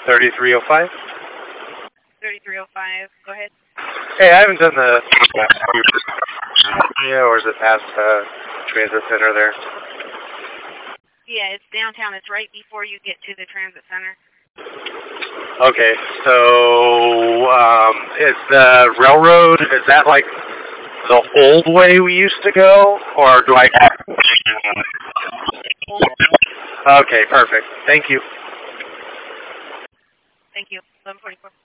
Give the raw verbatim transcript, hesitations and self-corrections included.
thirty-three oh five? thirty-three oh five, go ahead. Hey, I haven't done the... Yeah, or is it past uh, transit center there? Yeah, it's downtown. It's right before you get to the transit center. Okay, so um, is the railroad, is that like the old way we used to go, or do I... Okay, perfect. Thank you. Thank you. eleven forty-four.